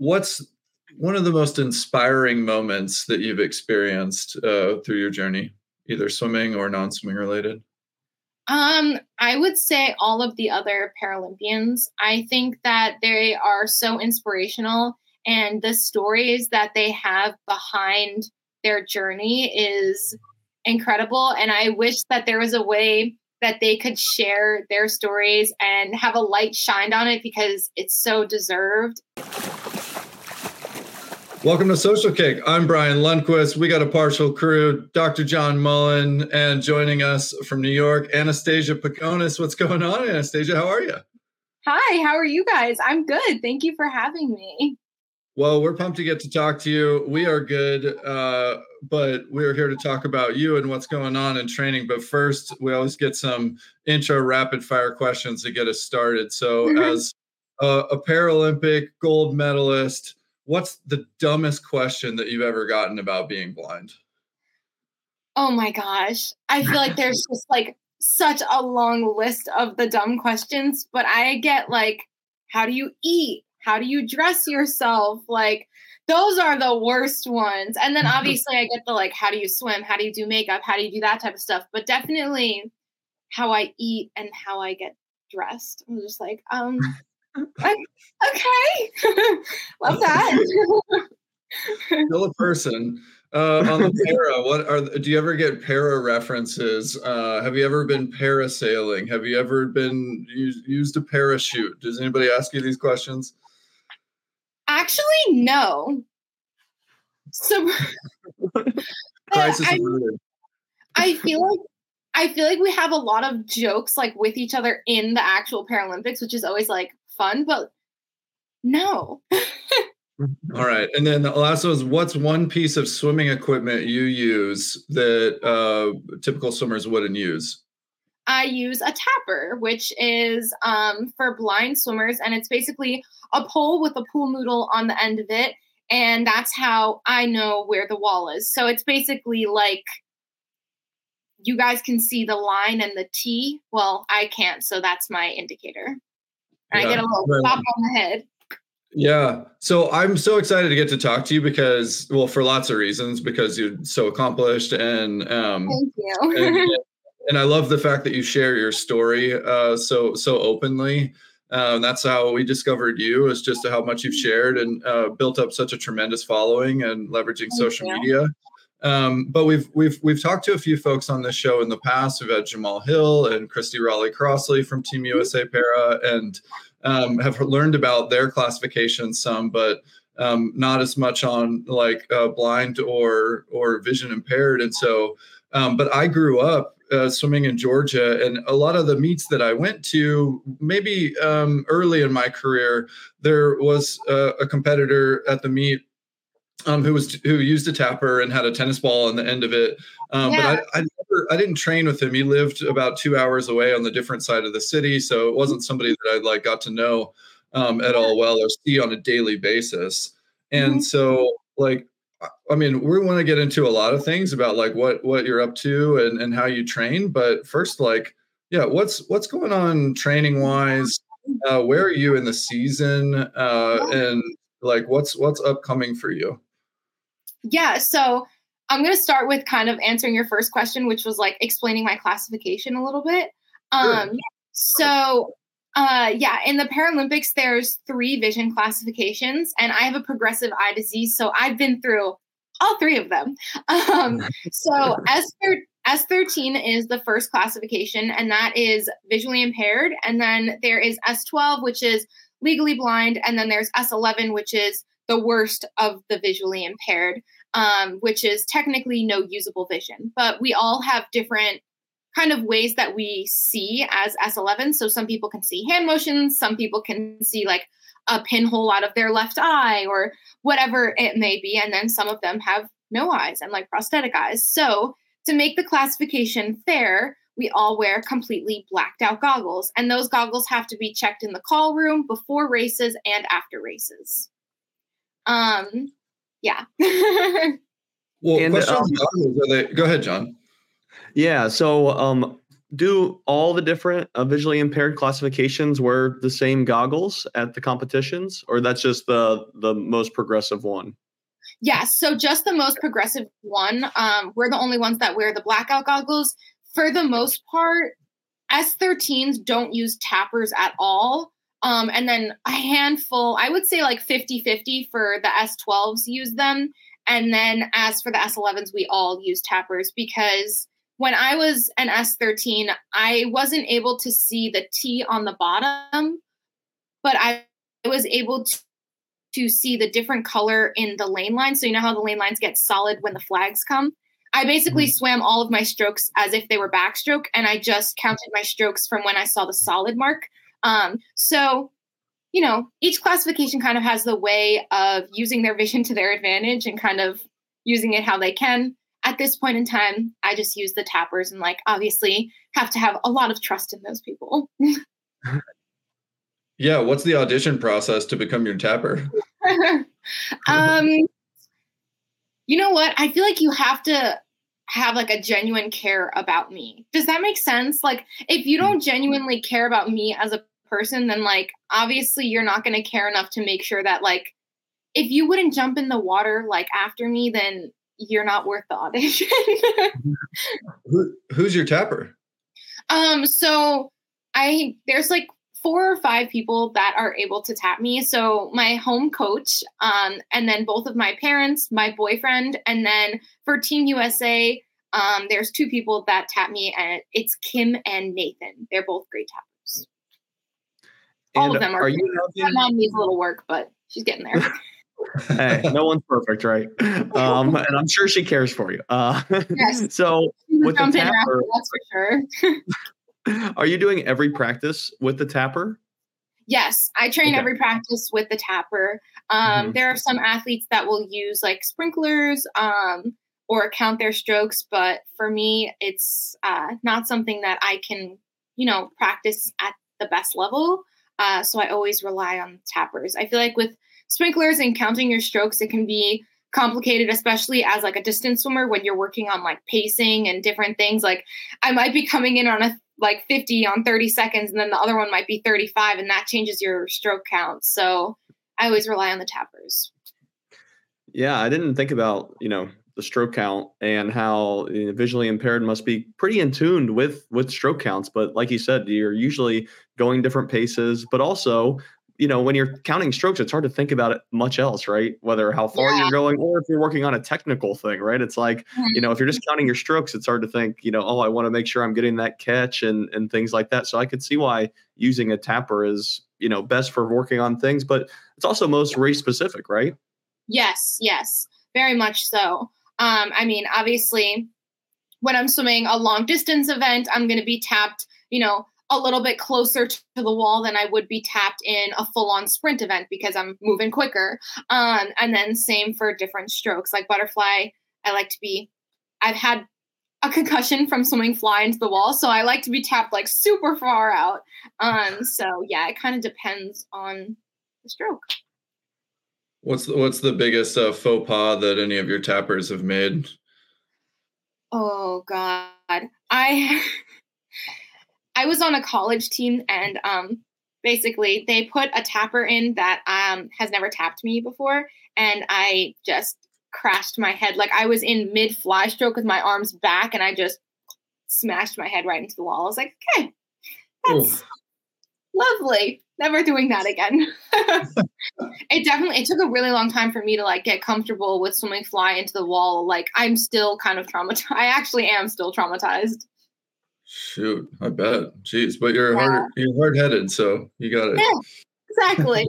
what's one of the most inspiring moments that you've experienced through your journey, either swimming or non-swimming related? I would say all of the other Paralympians. I think that they are so inspirational, and the stories that they have behind their journey is incredible. And I wish that there was a way that they could share their stories and have a light shined on it because it's so deserved. Welcome to Social Kick. I'm Brian Lundquist. We got a partial crew, Dr. John Mullen, and joining us from New York, Anastasia Paconis. What's going on, Anastasia? How are you? Hi, how are you guys? I'm good. Thank you for having me. Well, we're pumped to get to talk to you. We are good, but we're here to talk about you and what's going on in training. But first, we always get some intro rapid fire questions to get us started. So as a Paralympic gold medalist, what's the dumbest question that you've ever gotten about being blind? Oh my gosh. I feel like there's just like such a long list of the dumb questions, but I get like, how do you eat? How do you dress yourself? Like, those are the worst ones. And then obviously I get the like, how do you swim? How do you do makeup? How do you do that type of stuff? But definitely how I eat and how I get dressed. I'm just like, okay. Love that. Still a person. On the para, do you ever get para references? Have you ever been parasailing? Have you ever been used a parachute? Does anybody ask you these questions? Actually, no. So crisis I feel like we have a lot of jokes like with each other in the actual Paralympics, which is always like fun, but no. All right. And then the last one is, what's one piece of swimming equipment you use that typical swimmers wouldn't use? I use a tapper, which is for blind swimmers. And it's basically a pole with a pool noodle on the end of it. And that's how I know where the wall is. So it's basically like you guys can see the line and the T. Well, I can't. So that's my indicator. And I get a little pop on the head. Yeah. So I'm so excited to get to talk to you because, well, for lots of reasons, because you're so accomplished and thank you. and I love the fact that you share your story so openly. That's how we discovered you, is just how much you've shared and built up such a tremendous following and leveraging social media. But we've talked to a few folks on this show in the past. We've had Jamal Hill and Christy Raleigh Crossley from Team USA Para, and have learned about their classification some, but not as much on like blind or vision impaired. And so, but I grew up swimming in Georgia, and a lot of the meets that I went to, maybe early in my career, there was a competitor at the meet who used a tapper and had a tennis ball on the end of it. But I didn't train with him. He lived about 2 hours away on the different side of the city. So it wasn't somebody that I like got to know at all well or see on a daily basis. And so like, I mean, we want to get into a lot of things about like what you're up to and how you train. But first, like, yeah, what's going on training wise? Where are you in the season? And like, what's upcoming for you? Yeah, so I'm going to start with kind of answering your first question, which was like explaining my classification a little bit. So, in the Paralympics, there's 3 vision classifications, and I have a progressive eye disease, so I've been through all 3 of them. So S13 is the first classification, and that is visually impaired. And then there is S12, which is legally blind, and then there's S11, which is the worst of the visually impaired, which is technically no usable vision. But we all have different kind of ways that we see as S11. So some people can see hand motions, some people can see like a pinhole out of their left eye or whatever it may be. And then some of them have no eyes and like prosthetic eyes. So to make the classification fair, we all wear completely blacked out goggles. And those goggles have to be checked in the call room before races and after races. Yeah. Well, and, go ahead, John. Yeah. So do all the different visually impaired classifications wear the same goggles at the competitions, or that's just the most progressive one? Yes, so just the most progressive one. We're the only ones that wear the blackout goggles. For the most part, S13s don't use tappers at all. And then a handful, I would say like 50-50 for the S12s use them. And then as for the S11s, we all use tappers because when I was an S13, I wasn't able to see the T on the bottom, but I was able to see the different color in the lane lines. So you know how the lane lines get solid when the flags come? I basically swam all of my strokes as if they were backstroke, and I just counted my strokes from when I saw the solid mark. So, you know, each classification kind of has the way of using their vision to their advantage and kind of using it how they can. At this point in time, I just use the tappers and like obviously have to have a lot of trust in those people. Yeah, what's the audition process to become your tapper? You know what? I feel like you have to have like a genuine care about me. Does that make sense? Like if you don't genuinely care about me as a person, then like obviously you're not going to care enough to make sure that like if you wouldn't jump in the water like after me, then you're not worth the audition. Who's your tapper? So there's like 4 or 5 people that are able to tap me. So my home coach, and then both of my parents, my boyfriend, and then for Team USA, there's 2 people that tap me, and it's Kim and Nathan. They're both great tappers. All of them are. My mom needs a little work, but she's getting there. Hey, no one's perfect, right? And I'm sure she cares for you. Yes. So with the tapper, that's for sure. Are you doing every practice with the tapper? Yes, I train every practice with the tapper. There are some athletes that will use like sprinklers or count their strokes, but for me, it's not something that I can, you know, practice at the best level. So I always rely on tappers. I feel like with sprinklers and counting your strokes, it can be complicated, especially as like a distance swimmer when you're working on like pacing and different things. Like I might be coming in on a like 50 on 30 seconds and then the other one might be 35 and that changes your stroke count. So I always rely on the tappers. Yeah, I didn't think about, you know, the stroke count and how visually impaired must be pretty in tune with stroke counts. But like you said, you're usually going different paces, but also, you know, when you're counting strokes, it's hard to think about it much else, right? Whether how far you're going or if you're working on a technical thing, right? It's like, you know, if you're just counting your strokes, it's hard to think, you know, oh, I want to make sure I'm getting that catch and things like that. So I could see why using a tapper is, you know, best for working on things, but it's also most race specific, right? Yes, very much so. I mean, obviously, when I'm swimming a long distance event, I'm going to be tapped, you know, a little bit closer to the wall than I would be tapped in a full-on sprint event because I'm moving quicker. And then same for different strokes. Like butterfly, I've had a concussion from swimming fly into the wall, so I like to be tapped like super far out. So yeah, it kind of depends on the stroke. What's the biggest faux pas that any of your tappers have made? Oh God, I was on a college team and basically they put a tapper in that has never tapped me before, and I just crashed my head. Like I was in mid fly stroke with my arms back and I just smashed my head right into the wall. I was like, okay, that's lovely. Never doing that again. It took a really long time for me to like get comfortable with swimming fly into the wall. Like I'm still kind of traumatized. I actually am still traumatized. Shoot, I bet. Jeez, but you're hard-headed, so you got it. Yeah, exactly.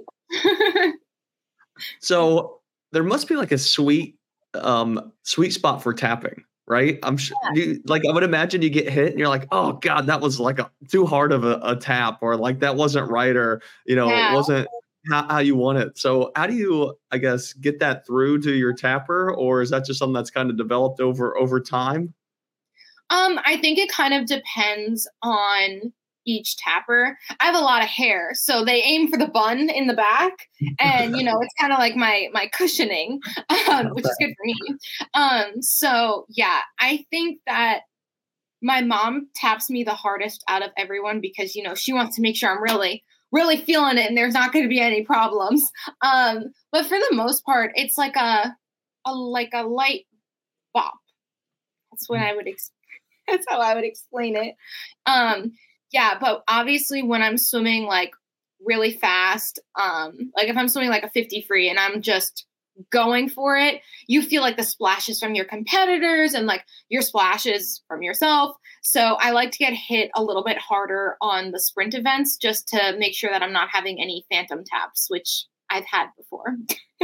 So there must be like a sweet spot for tapping, right? I'm sure. Like I would imagine you get hit and you're like, oh God, that was like too hard of a tap, or like that wasn't right, or you know, it wasn't how you want it. So how do you, I guess, get that through to your tapper, or is that just something that's kind of developed over time? I think it kind of depends on each tapper. I have a lot of hair, so they aim for the bun in the back, and you know it's kind of like my cushioning, which is good for me. So yeah, I think that my mom taps me the hardest out of everyone because, she wants to make sure I'm really, really feeling it and there's not going to be any problems. But for the most part, it's like a light bop. That's what that's how I would explain it. Yeah, but obviously when I'm swimming like really fast, like if I'm swimming like a 50 free and I'm just going for it, you feel like the splashes from your competitors and like your splashes from yourself. So I like to get hit a little bit harder on the sprint events just to make sure that I'm not having any phantom taps, which I've had before.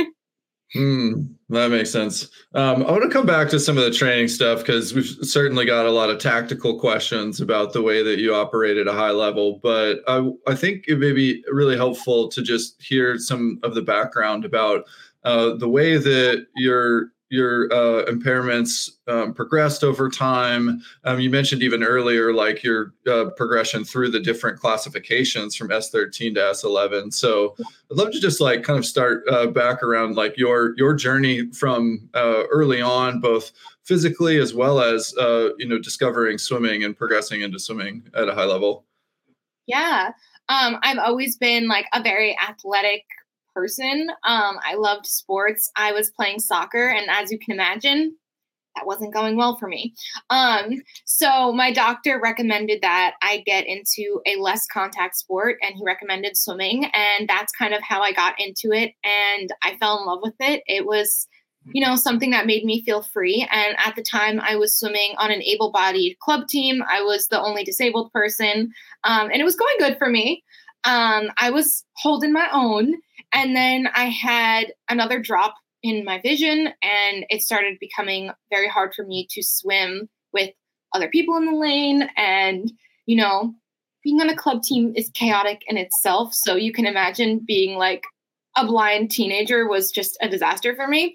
That makes sense. I want to come back to some of the training stuff because we've certainly got a lot of tactical questions about the way that you operate at a high level. But I think it may be really helpful to just hear some of the background about the way that your impairments progressed over time. You mentioned even earlier, like your progression through the different classifications from S13 to S11. So I'd love to just like kind of start back around like your journey from early on, both physically as well as, discovering swimming and progressing into swimming at a high level. Yeah. I've always been like a very athletic person. I loved sports. I was playing soccer, and as you can imagine, that wasn't going well for me. So my doctor recommended that I get into a less contact sport, and he recommended swimming, and that's kind of how I got into it, and I fell in love with it. It was, something that made me feel free, and at the time I was swimming on an able-bodied club team. I was the only disabled person, and it was going good for me. I was holding my own. And then I had another drop in my vision, and it started becoming very hard for me to swim with other people in the lane. And, being on a club team is chaotic in itself. So you can imagine being like a blind teenager was just a disaster for me.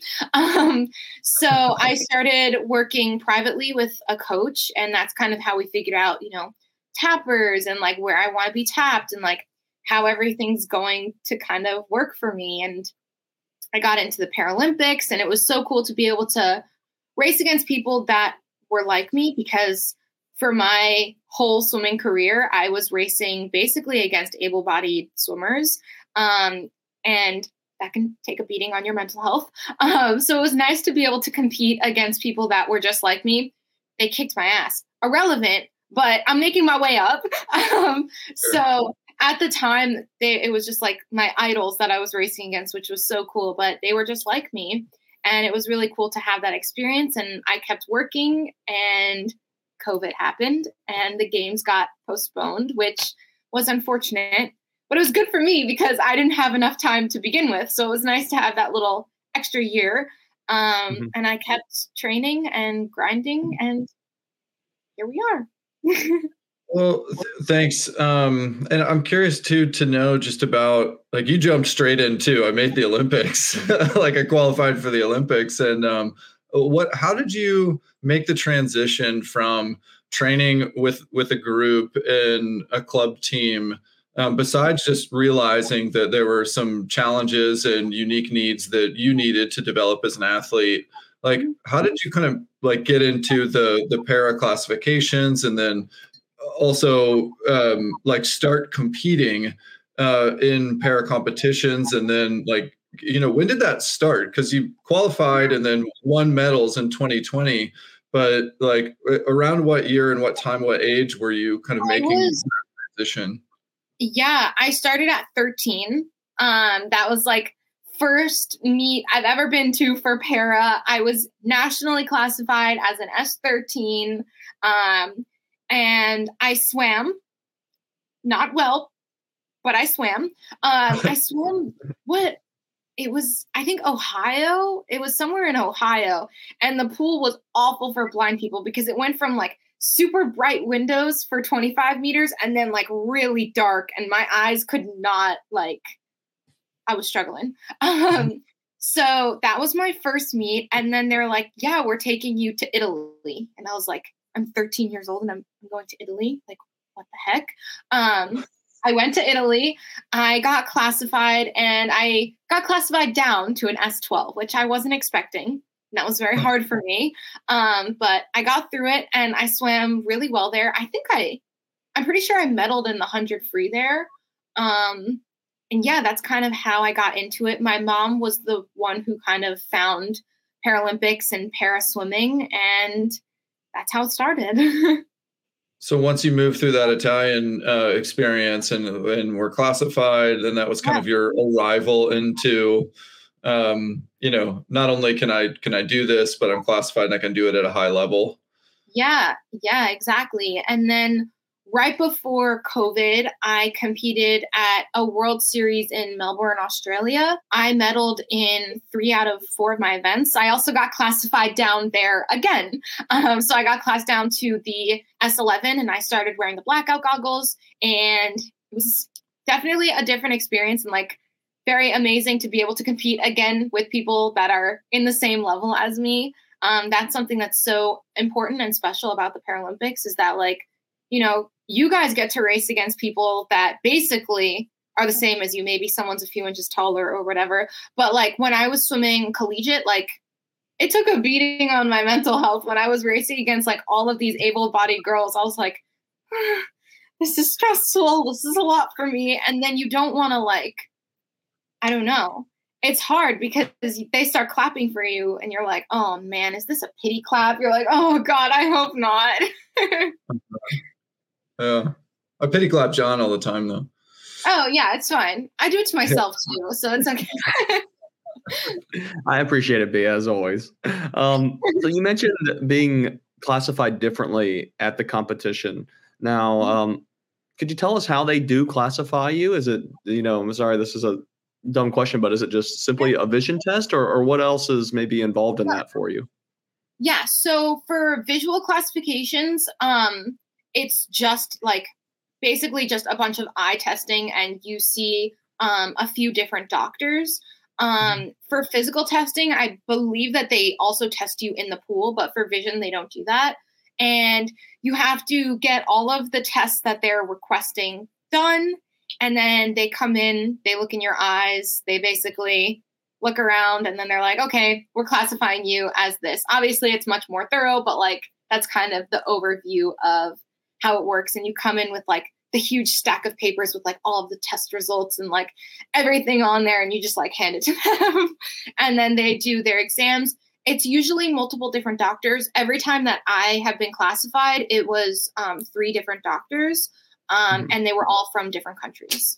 So I started working privately with a coach, and that's kind of how we figured out, tappers and like where I want to be tapped and like how everything's going to kind of work for me. And I got into the Paralympics, and it was so cool to be able to race against people that were like me, because for my whole swimming career, I was racing basically against able-bodied swimmers. And that can take a beating on your mental health. So it was nice to be able to compete against people that were just like me. They kicked my ass. Irrelevant, but I'm making my way up. So at the time, it was just like my idols that I was racing against, which was so cool, but they were just like me. And it was really cool to have that experience. And I kept working, and COVID happened and the games got postponed, which was unfortunate, but it was good for me because I didn't have enough time to begin with. So it was nice to have that little extra year. And I kept training and grinding, and here we are. Well, thanks. And I'm curious too to know just about like you jumped straight in too. I made the Olympics, like I qualified for the Olympics. And how did you make the transition from training with a group in a club team, besides just realizing that there were some challenges and unique needs that you needed to develop as an athlete? Like, how did you kind of like get into the para classifications, and then also like start competing in para competitions? And then like, when did that start? Because you qualified and then won medals in 2020, but like around what year and what time, what age were you kind of making that transition? Yeah, I started at 13. That was like first meet I've ever been to for para. I was nationally classified as an S13. And I swam, not well, but I swam. I swam, I think Ohio. It was somewhere in Ohio. And the pool was awful for blind people because it went from like super bright windows for 25 meters and then like really dark. And my eyes could not I was struggling. So that was my first meet. And then they're like, yeah, we're taking you to Italy. And I was like, I'm 13 years old and I'm going to Italy. Like, what the heck? I went to Italy. I got classified, and I got classified down to an S12, which I wasn't expecting. that was very hard for me. But I got through it and I swam really well there. I'm pretty sure I medaled in the 100 free there. And yeah, that's kind of how I got into it. My mom was the one who kind of found Paralympics and para swimming, and that's how it started. So once you moved through that Italian experience and were classified, and that was kind of your arrival into, not only can I do this, but I'm classified and I can do it at a high level. Yeah, exactly. And then right before COVID, I competed at a World Series in Melbourne, Australia. I medaled in 3 out of 4 of my events. I also got classified down there again. So I got classed down to the S11 and I started wearing the blackout goggles. And it was definitely a different experience and like very amazing to be able to compete again with people that are in the same level as me. That's something that's so important and special about the Paralympics is that like, you guys get to race against people that basically are the same as you. Maybe someone's a few inches taller or whatever. But like when I was swimming collegiate, like it took a beating on my mental health when I was racing against like all of these able-bodied girls. I was like, this is stressful. This is a lot for me. And then you don't want to like, I don't know. It's hard because they start clapping for you and you're like, oh man, is this a pity clap? You're like, oh God, I hope not. I pity clap John all the time though. Oh yeah, it's fine. I do it to myself too, so it's okay. I appreciate it, Bea, as always. So you mentioned being classified differently at the competition. Now, could you tell us how they do classify you? Is it, I'm sorry, this is a dumb question, but is it just simply a vision test or what else is maybe involved in that for you? Yeah, so for visual classifications, it's just like basically just a bunch of eye testing and you see a few different doctors. For physical testing, I believe that they also test you in the pool, but for vision, they don't do that. And you have to get all of the tests that they're requesting done. And then they come in, they look in your eyes, they basically look around and then they're like, okay, we're classifying you as this. Obviously, it's much more thorough, but like that's kind of the overview of how it works. And you come in with like the huge stack of papers with like all of the test results and like everything on there and you just like hand it to them. And then they do their exams. It's usually multiple different doctors. Every time that I have been classified, it was 3 different doctors and they were all from different countries.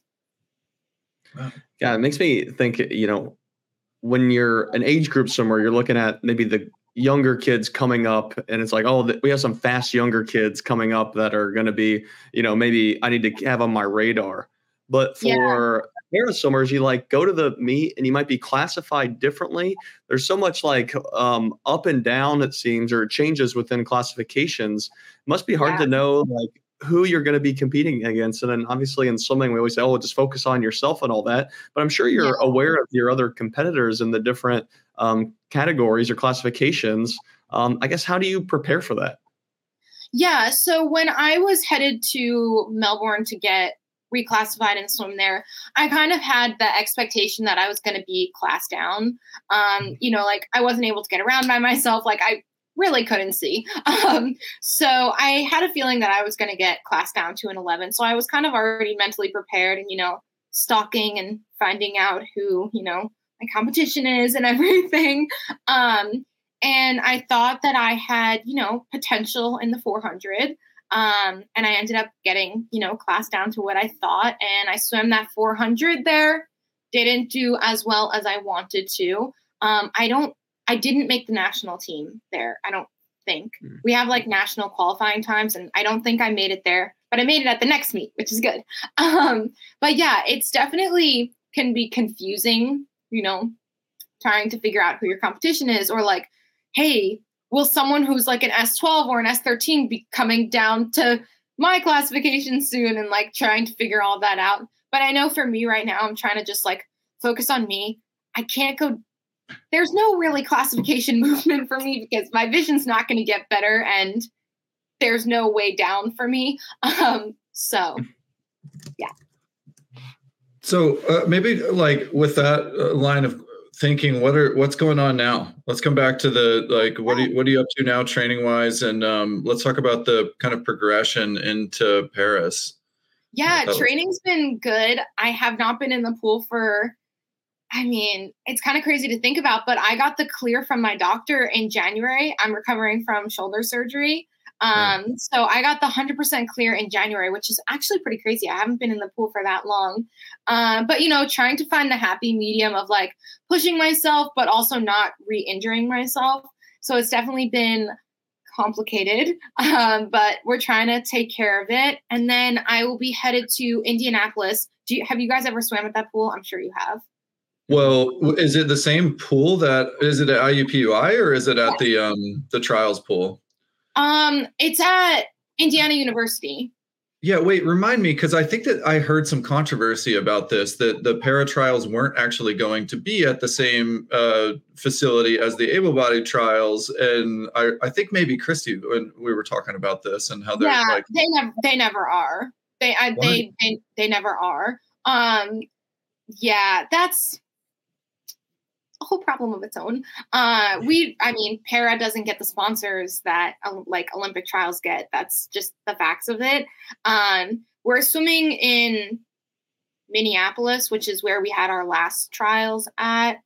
Yeah, it makes me think, when you're an age group somewhere, you're looking at maybe the younger kids coming up and it's like, oh, we have some fast younger kids coming up that are going to be, maybe I need to have on my radar. But for para swimmers, you like go to the meet and you might be classified differently. There's so much like up and down, it seems, or changes within classifications. It must be hard to know like who you're going to be competing against. And then obviously in swimming, we always say, oh, just focus on yourself and all that. But I'm sure you're aware of your other competitors in the different categories or classifications. I guess, how do you prepare for that? Yeah. So when I was headed to Melbourne to get reclassified and swim there, I kind of had the expectation that I was going to be classed down. Like I wasn't able to get around by myself. Like I really couldn't see. So I had a feeling that I was going to get classed down to an 11. So I was kind of already mentally prepared and, stalking and finding out who, my competition is and everything. And I thought that I had, potential in the 400. And I ended up getting, classed down to what I thought. And I swam that 400 there. Didn't do as well as I wanted to. I didn't make the national team there. I don't think. We have like national qualifying times and I don't think I made it there, but I made it at the next meet, which is good. But yeah, it's definitely can be confusing, trying to figure out who your competition is or like, hey, will someone who's like an S12 or an S13 be coming down to my classification soon and like trying to figure all that out. But I know for me right now, I'm trying to just like focus on me. I can't go. There's no really classification movement for me because my vision's not going to get better and there's no way down for me. So, yeah. So maybe like with that line of thinking, what's going on now? Let's come back to what are you up to now training wise, and let's talk about the kind of progression into Paris. Yeah, training's been good. I have not been in the pool for, it's kind of crazy to think about, but I got the clear from my doctor in January. I'm recovering from shoulder surgery. So I got the 100% clear in January, which is actually pretty crazy. I haven't been in the pool for that long. But, trying to find the happy medium of like pushing myself, but also not re-injuring myself. So it's definitely been complicated, but we're trying to take care of it. And then I will be headed to Indianapolis. Have you guys ever swam at that pool? I'm sure you have. Well, is it the same pool is it at IUPUI or is it at the trials pool? It's at Indiana University. Yeah, wait, remind me, because I think that I heard some controversy about this, that the para trials weren't actually going to be at the same facility as the able-bodied trials. And I think maybe Christy, when we were talking about this and how they're they never are. They never are. Yeah, that's a whole problem of its own. Para doesn't get the sponsors that like Olympic trials get. That's just the facts of it. We're swimming in Minneapolis, which is where we had our last trials at.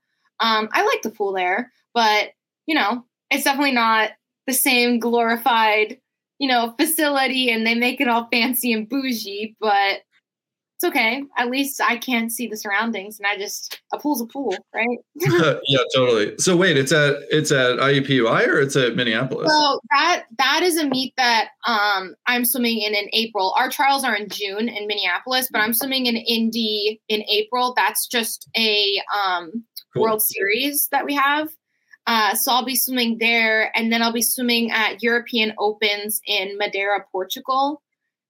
I like the pool there, but it's definitely not the same glorified, facility, and they make it all fancy and bougie, but it's okay. At least I can't see the surroundings, and a pool's a pool, right? Yeah, totally. So wait, it's at IUPUI or it's at Minneapolis? So that is a meet that I'm swimming in April. Our trials are in June in Minneapolis, but I'm swimming in Indy in April. That's just a Cool. World Series that we have. So I'll be swimming there, and then I'll be swimming at European Opens in Madeira, Portugal.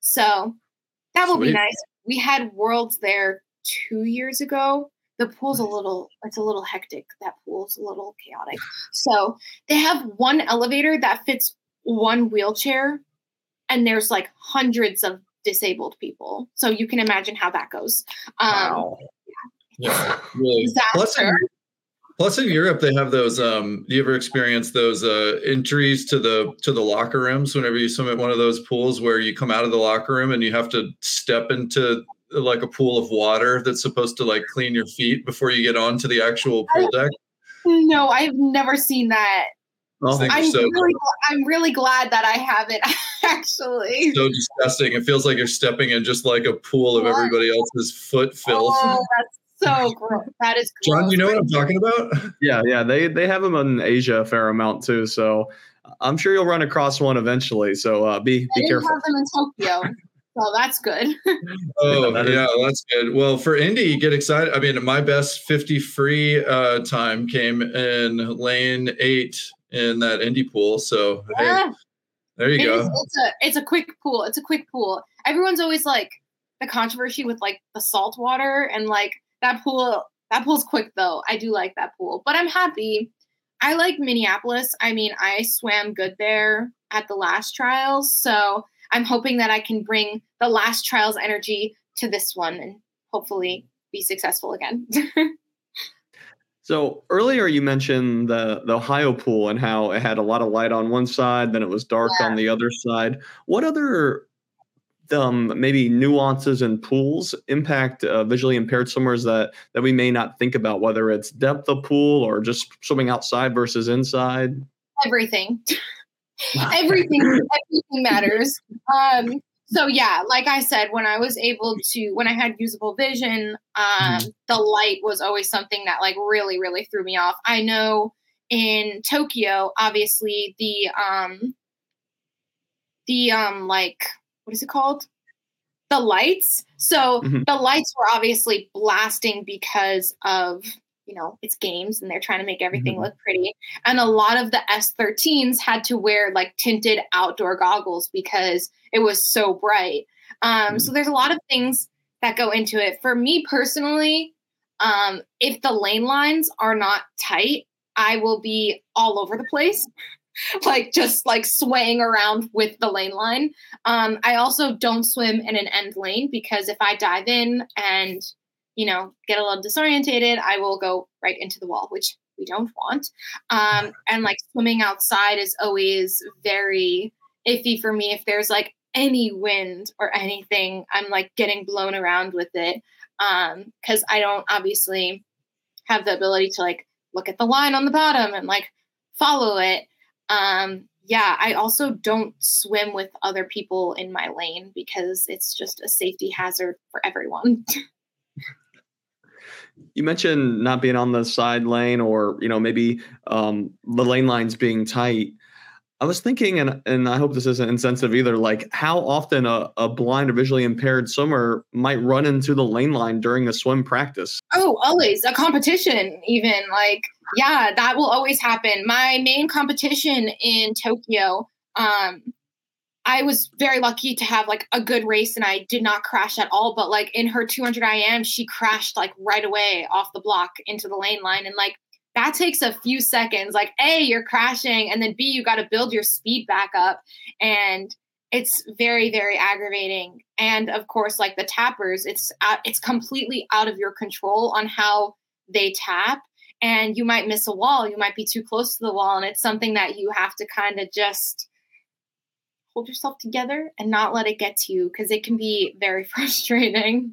So that will be nice. We had Worlds there 2 years ago. The pool's it's a little hectic. That pool's a little chaotic. So they have one elevator that fits one wheelchair, and there's like hundreds of disabled people. So you can imagine how that goes. Wow. Yeah, really. Disaster. Plus in Europe, they have those. Do you ever experience those entries to the locker rooms whenever you swim at one of those pools where you come out of the locker room and you have to step into like a pool of water that's supposed to like clean your feet before you get onto the actual pool deck? No, I've never seen that. Oh. I'm really glad that I haven't actually. So disgusting. It feels like you're stepping in just like a pool of everybody else's foot filth. Oh, that's so gross. That is gross. John, you know what I'm talking about? Yeah. They have them in Asia a fair amount too. So I'm sure you'll run across one eventually. So be careful. They have them in Tokyo. So that's good. Oh, yeah, that's good. Well, for Indy, get excited. I mean, my best 50 free time came in lane 8 in that Indy pool. So hey, there you go. It's a quick pool. It's a quick pool. Everyone's always like the controversy with like the salt water and like that pool's quick though. I do like that pool, but I'm happy. I like Minneapolis. I mean, I swam good there at the last trials. So I'm hoping that I can bring the last trials energy to this one and hopefully be successful again. So earlier you mentioned the Ohio pool and how it had a lot of light on one side, then it was dark on the other side. What other maybe nuances in pools impact visually impaired swimmers that we may not think about, whether it's depth of pool or just swimming outside versus inside? Everything. everything matters. So yeah, like I said, when I had usable vision, the light was always something that like really, really threw me off. I know in Tokyo, obviously the like, what is it called? The lights. So the lights were obviously blasting because of, it's games and they're trying to make everything look pretty. And a lot of the S13s had to wear like tinted outdoor goggles because it was so bright. So there's a lot of things that go into it. For me personally, if the lane lines are not tight, I will be all over the place. Like just like swaying around with the lane line. I also don't swim in an end lane because if I dive in and, get a little disorientated, I will go right into the wall, which we don't want. And like swimming outside is always very iffy for me. If there's like any wind or anything, I'm like getting blown around with it. Cause I don't obviously have the ability to like look at the line on the bottom and like follow it. I also don't swim with other people in my lane because it's just a safety hazard for everyone. You mentioned not being on the side lane or, maybe the lane lines being tight. I was thinking, and I hope this isn't insensitive either, like how often a blind or visually impaired swimmer might run into the lane line during a swim practice. Oh, always. A competition even. Like, yeah, that will always happen. My main competition in Tokyo, I was very lucky to have like a good race and I did not crash at all. But like in her 200 IM, she crashed like right away off the block into the lane line. And like, that takes a few seconds. Like, A, you're crashing, and then B, you got to build your speed back up. And it's very, very aggravating. And of course, like the tappers, it's completely out of your control on how they tap. And you might miss a wall. You might be too close to the wall. And it's something that you have to kind of just hold yourself together and not let it get to you because it can be very frustrating.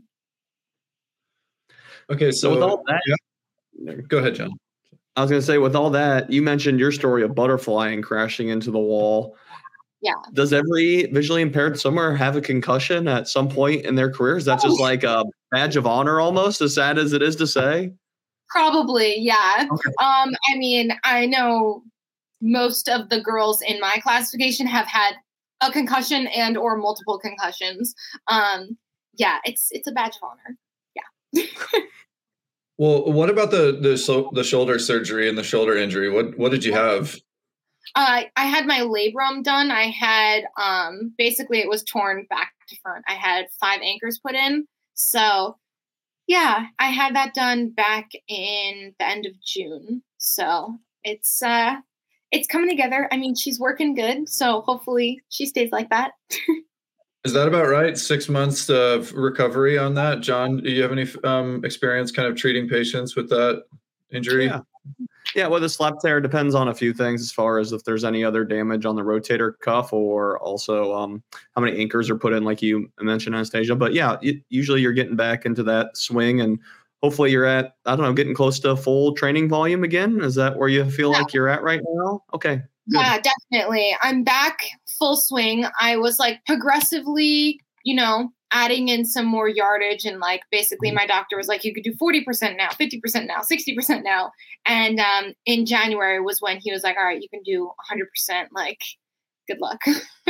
Okay, so with all that, go ahead, John. I was going to say, with all that, you mentioned your story of butterflying crashing into the wall. Yeah. Does every visually impaired swimmer have a concussion at some point in their career? Is that just like a badge of honor almost, as sad as it is to say? Probably, yeah. Okay. I mean, I know most of the girls in my classification have had a concussion and or multiple concussions. It's a badge of honor. Yeah. Well, what about the shoulder surgery and the shoulder injury? What did you have? I had my labrum done. I had basically it was torn back to front. I had 5 anchors put in. So yeah, I had that done back in the end of June. So it's coming together. I mean, she's working good. So hopefully she stays like that. Is that about right? 6 months of recovery on that? John, do you have any experience kind of treating patients with that injury? Yeah, well, the slap tear depends on a few things as far as if there's any other damage on the rotator cuff or also how many anchors are put in, like you mentioned, Anastasia. But yeah, usually you're getting back into that swing and hopefully you're at, getting close to full training volume again. Is that where you feel like you're at right now? Okay. Good. Yeah, definitely. I'm back full swing. I was like progressively, adding in some more yardage and like basically my doctor was like, you could do 40% now, 50% now, 60% now. And in January was when he was like, all right, you can do 100%. Like, good luck.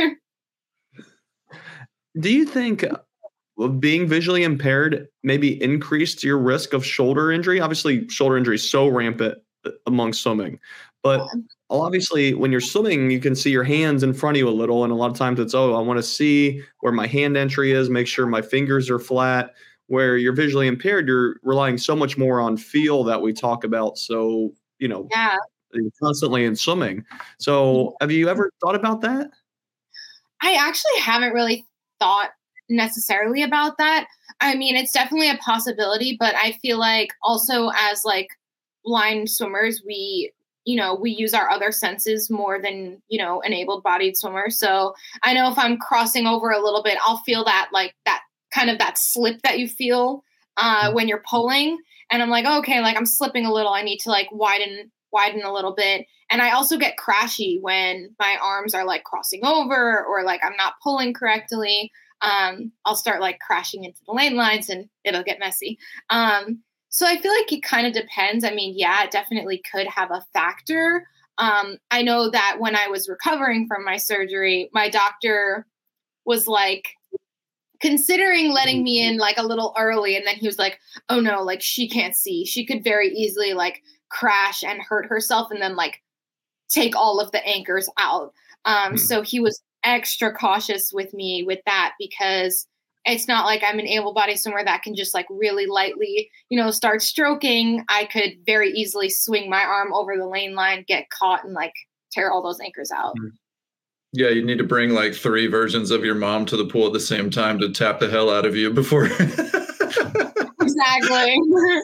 Do you think being visually impaired maybe increased your risk of shoulder injury? Obviously, shoulder injury is so rampant among swimming, but obviously when you're swimming, you can see your hands in front of you a little. And a lot of times it's, I want to see where my hand entry is, make sure my fingers are flat. Where you're visually impaired, you're relying so much more on feel that we talk about. So, you're constantly in swimming. So have you ever thought about that? I actually haven't really thought necessarily about that. I mean, it's definitely a possibility, but I feel like also as like blind swimmers, we use our other senses more than, an able-bodied swimmer. So I know if I'm crossing over a little bit, I'll feel that like that kind of that slip that you feel when you're pulling. And I'm like, okay, like I'm slipping a little. I need to like widen a little bit. And I also get crashy when my arms are like crossing over or like I'm not pulling correctly. I'll start like crashing into the lane lines and it'll get messy. So I feel like it kind of depends. I mean, yeah, it definitely could have a factor. I know that when I was recovering from my surgery, my doctor was like considering letting me in like a little early. And then he was like, oh no, like she can't see. She could very easily like crash and hurt herself and then like take all of the anchors out. So he was extra cautious with me with that because it's not like I'm an able-bodied swimmer that can just like really lightly, start stroking. I could very easily swing my arm over the lane line, get caught and like tear all those anchors out. Yeah, you need to bring like 3 versions of your mom to the pool at the same time to tap the hell out of you before. Exactly.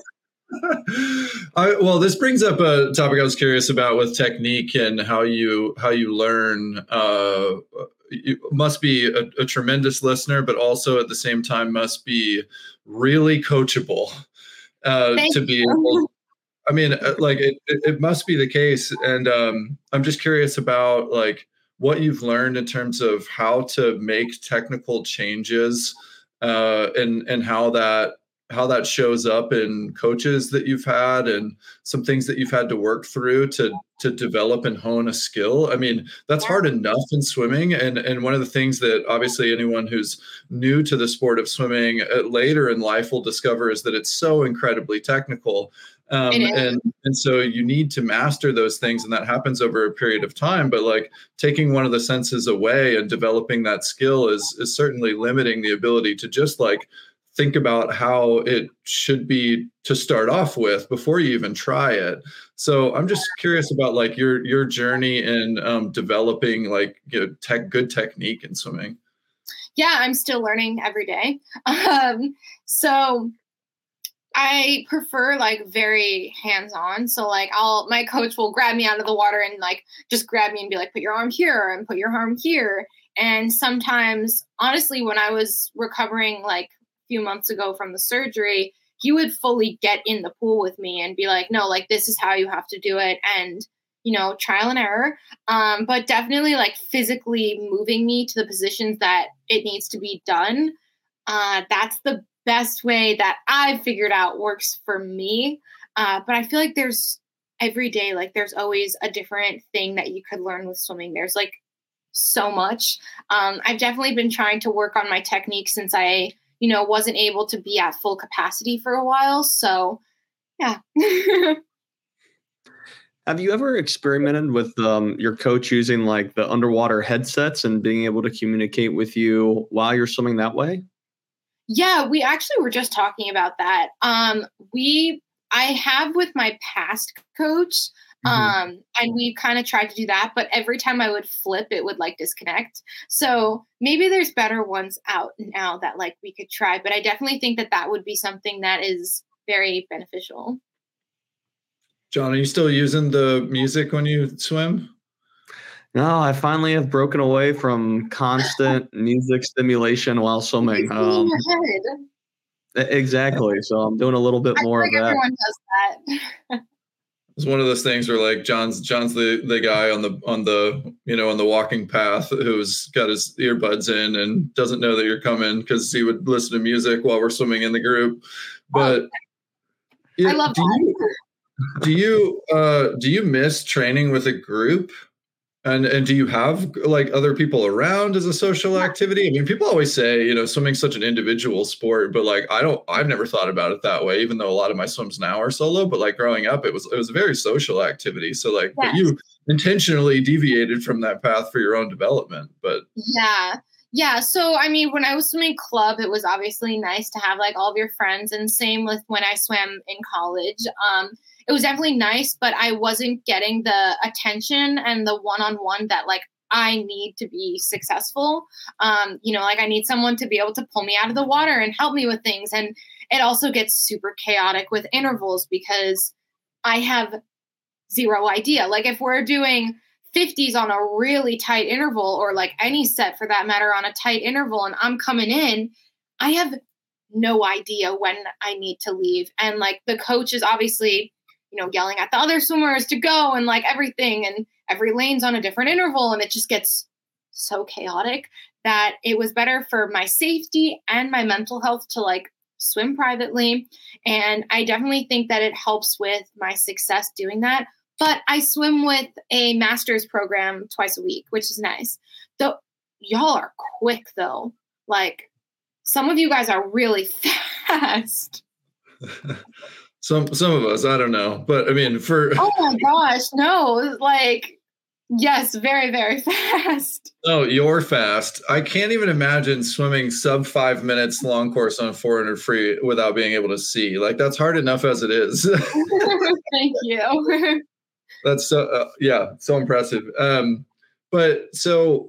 Well, this brings up a topic I was curious about with technique and how you learn. You must be a tremendous listener, but also at the same time must be really coachable to be able. I mean, like it must be the case, and I'm just curious about like what you've learned in terms of how to make technical changes, and how that shows up in coaches that you've had and some things that you've had to work through to develop and hone a skill. I mean, that's hard enough in swimming. And one of the things that obviously anyone who's new to the sport of swimming later in life will discover is that it's so incredibly technical. And so you need to master those things, and that happens over a period of time. But like taking one of the senses away and developing that skill is certainly limiting the ability to just like think about how it should be to start off with before you even try it. So I'm just curious about like your journey in developing like good technique in swimming. Yeah, I'm still learning every day. So I prefer like very hands-on. So like my coach will grab me out of the water and like just grab me and be like, put your arm here and put your arm here. And sometimes, honestly, when I was recovering like few months ago from the surgery, he would fully get in the pool with me and be like, no, like this is how you have to do it. And, trial and error. But definitely like physically moving me to the positions that it needs to be done. That's the best way that I've figured out works for me. But I feel like there's every day, like there's always a different thing that you could learn with swimming. There's like so much. I've definitely been trying to work on my technique since I wasn't able to be at full capacity for a while. So, yeah. Have you ever experimented with your coach using like the underwater headsets and being able to communicate with you while you're swimming that way? Yeah, we actually were just talking about that. I have with my past coach, and we kind of tried to do that, but every time I would flip, it would like disconnect. So maybe there's better ones out now that like we could try, but I definitely think that would be something that is very beneficial. John, are you still using the music when you swim? No, I finally have broken away from constant music stimulation while swimming. It's in your head. Exactly. So I'm doing a little bit more of that. Everyone does that. It's one of those things where like John's the guy on the walking path who's got his earbuds in and doesn't know that you're coming because he would listen to music while we're swimming in the group. But I love that. Do you miss training with a group? And do you have like other people around as a social activity? I mean, people always say, swimming's such an individual sport, but like I've never thought about it that way, even though a lot of my swims now are solo, but like growing up, it was a very social activity. So like, yes. But you intentionally deviated from that path for your own development, but yeah. So, I mean, when I was swimming club, it was obviously nice to have like all of your friends, and same with when I swam in college. It was definitely nice, but I wasn't getting the attention and the one-on-one that like I need to be successful. Like I need someone to be able to pull me out of the water and help me with things. And it also gets super chaotic with intervals because I have zero idea. Like if we're doing 50s on a really tight interval, or like any set for that matter on a tight interval, and I'm coming in, I have no idea when I need to leave. And like the coach is obviously yelling at the other swimmers to go and like everything, and every lane's on a different interval, and it just gets so chaotic that it was better for my safety and my mental health to like swim privately. And I definitely think that it helps with my success doing that. But I swim with a master's program twice a week, which is nice. So y'all are quick though. Like some of you guys are really fast. Some of us, I don't know, but I mean, oh my gosh, no, like, yes, very, very fast. Oh, you're fast. I can't even imagine swimming sub 5 minutes long course on 400 free without being able to see. Like that's hard enough as it is. Thank you. That's so impressive. But so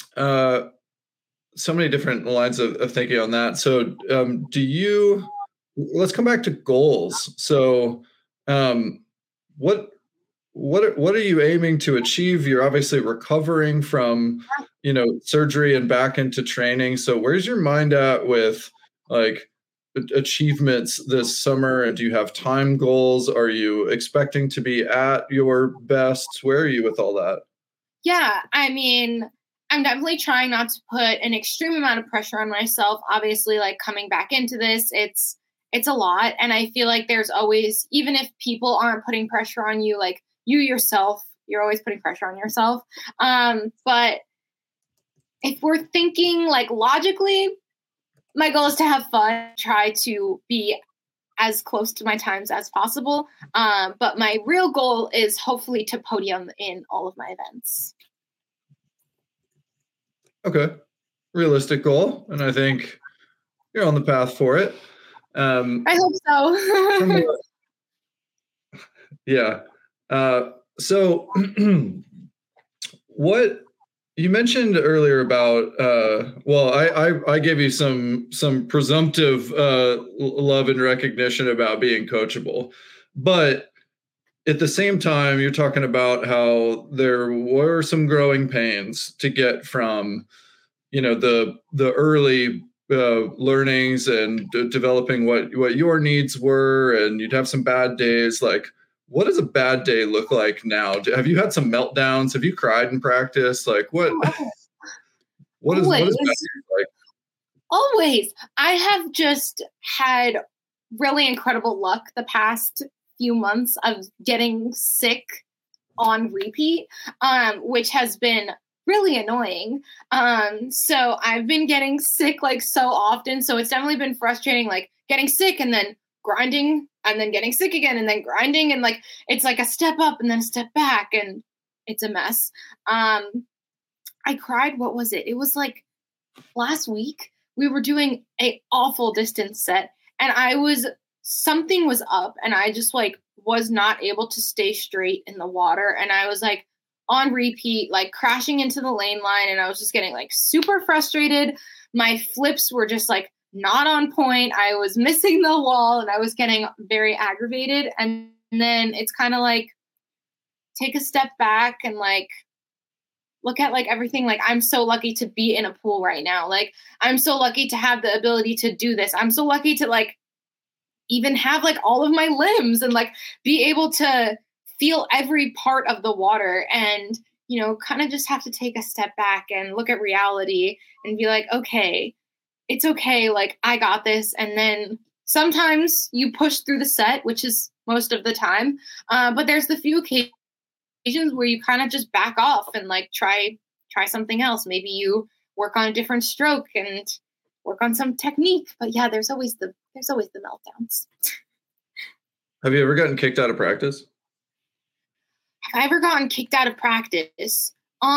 many different lines of thinking on that. So do you let's come back to goals. So, what are you aiming to achieve? You're obviously recovering from, surgery and back into training. So where's your mind at with like achievements this summer? And do you have time goals? Are you expecting to be at your best? Where are you with all that? Yeah, I mean, I'm definitely trying not to put an extreme amount of pressure on myself. Obviously, like coming back into this, it's a lot. And I feel like there's always, even if people aren't putting pressure on you, like you yourself, you're always putting pressure on yourself. But if we're thinking like logically, my goal is to have fun, try to be as close to my times as possible. But my real goal is hopefully to podium in all of my events. Okay. Realistic goal. And I think you're on the path for it. I hope so. Yeah. So what you mentioned earlier about, I gave you some presumptive love and recognition about being coachable, but at the same time, you're talking about how there were some growing pains to get from, the early learnings and developing what your needs were, and you'd have some bad days. Like, what does a bad day look like now? Have you had some meltdowns? Have you cried in practice? Like what is bad like? Always. I have just had really incredible luck the past few months of getting sick on repeat, which has been really annoying. So I've been getting sick like so often. So it's definitely been frustrating, like getting sick and then grinding and then getting sick again and then grinding. And like, it's like a step up and then a step back and it's a mess. I cried. What was it? It was like last week we were doing a awful distance set and something was up and I just like was not able to stay straight in the water. And I was like on repeat, like crashing into the lane line. And I was just getting like super frustrated. My flips were just like not on point. I was missing the wall and I was getting very aggravated. And then it's kind of like, take a step back and like, look at like everything. Like, I'm so lucky to be in a pool right now. Like, I'm so lucky to have the ability to do this. I'm so lucky to like even have like all of my limbs and like be able to feel every part of the water and, kind of just have to take a step back and look at reality and be like, okay, it's okay. Like, I got this. And then sometimes you push through the set, which is most of the time. But there's the few occasions where you kind of just back off and like try something else. Maybe you work on a different stroke and work on some technique. But yeah, there's always the meltdowns. Have you ever gotten kicked out of practice? Have I ever gotten kicked out of practice?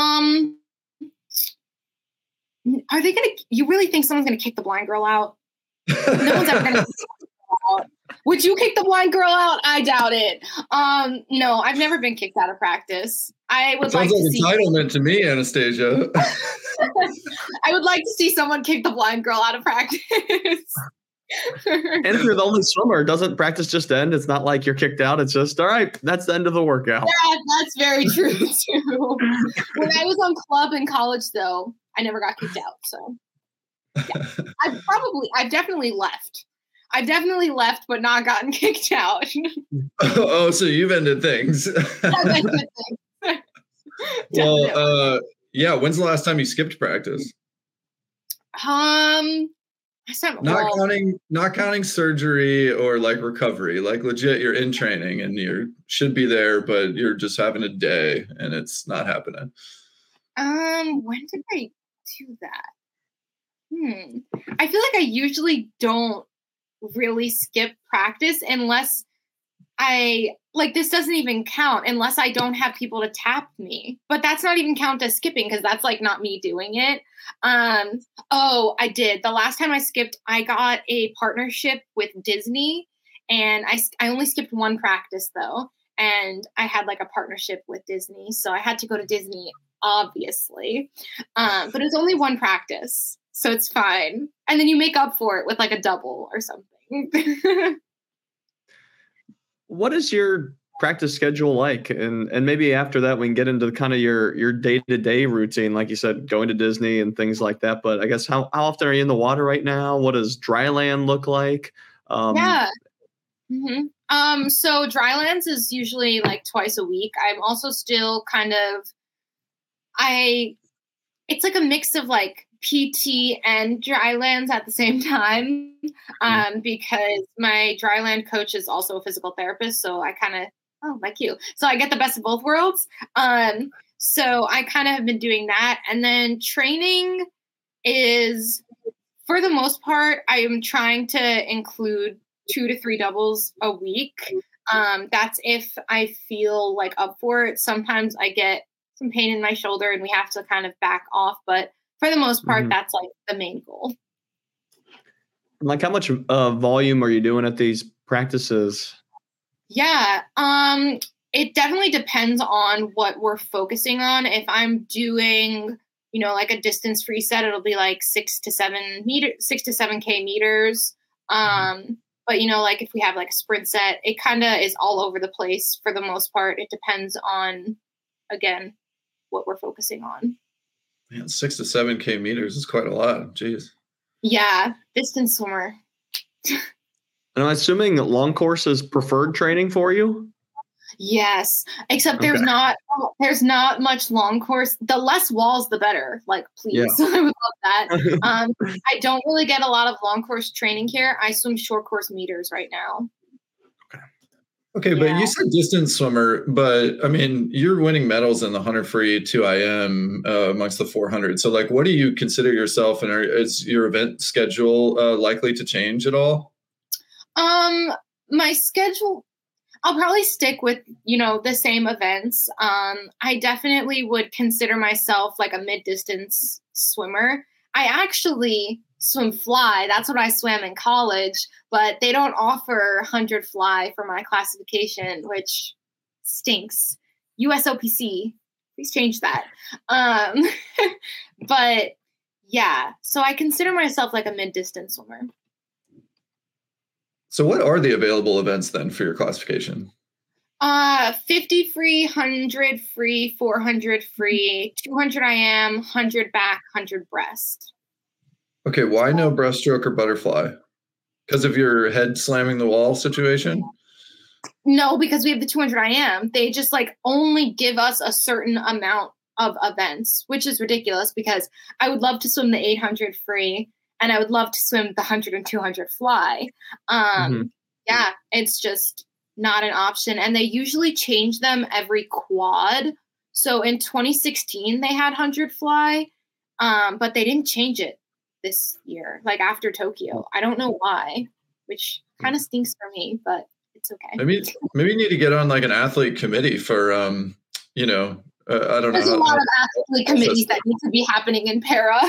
Are they gonna? You really think someone's gonna kick the blind girl out? No one's ever gonna kick the blind girl out. Would you kick the blind girl out? I doubt it. No, I've never been kicked out of practice. I would like to see entitlement to me, Anastasia. I would like to see someone kick the blind girl out of practice. And if you're the only swimmer, doesn't practice just end? It's not like you're kicked out. It's just, all right, that's the end of the workout. Yeah, that's very true too. When I was on club in college, though, I never got kicked out. So yeah. I've definitely left. I've definitely left, but not gotten kicked out. Oh, so you've ended things. Well, yeah. When's the last time you skipped practice? Not counting surgery or like recovery, like legit you're in training and you should be there, but you're just having a day and it's not happening. When did I do that? I feel like I usually don't really skip practice unless this doesn't even count unless I don't have people to tap me. But that's not even count as skipping because that's like not me doing it. I did. The last time I skipped, I got a partnership with Disney and I only skipped one practice though. And I had like a partnership with Disney. So I had to go to Disney, obviously. But it was only one practice. So it's fine. And then you make up for it with like a double or something. What is your practice schedule like? And maybe after that, we can get into kind of your day-to-day routine, like you said, going to Disney and things like that. But I guess how often are you in the water right now? What does dry land look like? Yeah. So Drylands is usually like twice a week. I'm also still kind of, it's like a mix of like PT and Drylands at the same time. Because my Dryland coach is also a physical therapist. So I kind of, like you. So I get the best of both worlds. So I kind of have been doing that. And then training is, for the most part, I am trying to include 2 to 3 doubles a week. That's if I feel like up for it. Sometimes I get some pain in my shoulder and we have to kind of back off. But for the most part, that's like the main goal. Like how much volume are you doing at these practices? Yeah. It definitely depends on what we're focusing on. If I'm doing, like a distance free set, it'll be like 6 to 7K meters. But like if we have like a sprint set, it kind of is all over the place for the most part. It depends on, again, what we're focusing on. Man, 6 to 7K meters is quite a lot. Jeez. Yeah, distance swimmer. And I'm assuming that long course is preferred training for you? Yes, except there's not much long course. The less walls, the better. Like, please, yeah. I would love that. I don't really get a lot of long course training here. I swim short course meters right now. Okay, but you said distance swimmer, but I mean, you're winning medals in the 100 free 2IM amongst the 400. So, like, what do you consider yourself, and is your event schedule likely to change at all? My schedule, I'll probably stick with, the same events. I definitely would consider myself like a mid-distance swimmer. I actually swim fly. That's what I swam in college, but they don't offer 100 fly for my classification, which stinks. USOPC, please change that. But yeah, so I consider myself like a mid-distance swimmer. So what are the available events then for your classification? 50 free, 100 free, 400 free, 200 IM, 100 back, 100 breast. Okay, why no breaststroke or butterfly? Because of your head slamming the wall situation? No, because we have the 200 IM. They just like only give us a certain amount of events, which is ridiculous because I would love to swim the 800 free and I would love to swim the 100 and 200 fly. Yeah, it's just not an option. And they usually change them every quad. So in 2016, they had 100 fly, but they didn't change it this year, like after Tokyo. I don't know why, which kind of stinks for me, but it's okay. Maybe you need to get on like an athlete committee for, I don't know. There's a lot of athlete committees that need to be happening in para.